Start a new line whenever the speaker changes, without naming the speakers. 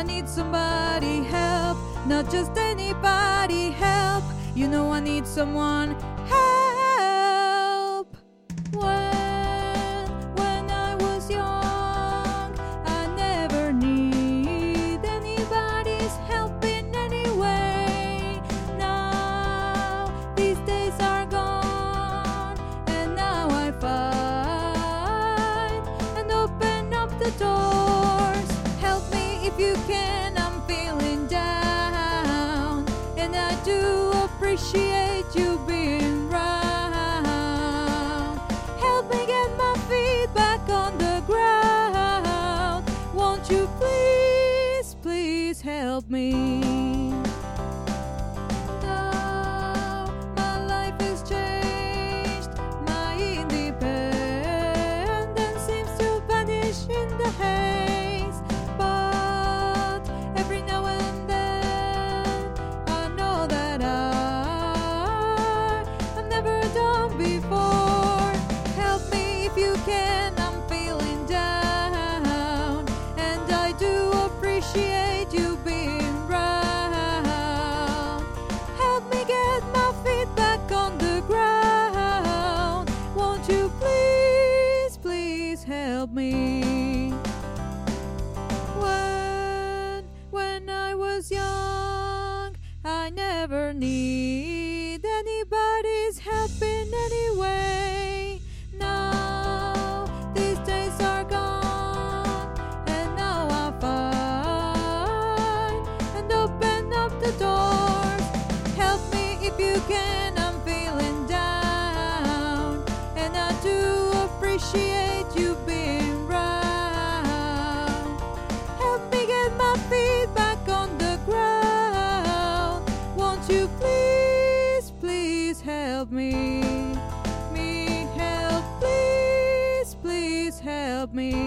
need somebody help, not just anybody help. You know I need someone help. When I was young, I never need anybody's help in any way. Now these days are gone, and now I find and open up the doors. Help me if you can, I'm feeling down, and I do appreciate you being round. Help me get my feet back on the ground. Won't you please, please help me? Now my life is changed. My independence seems to vanish in the haze. But every now and then I know that I've never done before. Help me if you can, I'm feeling down, and I do appreciate you being round. Help me get my feet back on the ground. Won't you please, please help me? When I was young, I never need anybody's help in any way. Now these days are gone, and now I find and open up the doors. Help me if you can, I'm feeling down, and I do appreciate you being round. Help me get my feet back on the ground. Won't you please, please help me? Help, please, please help me.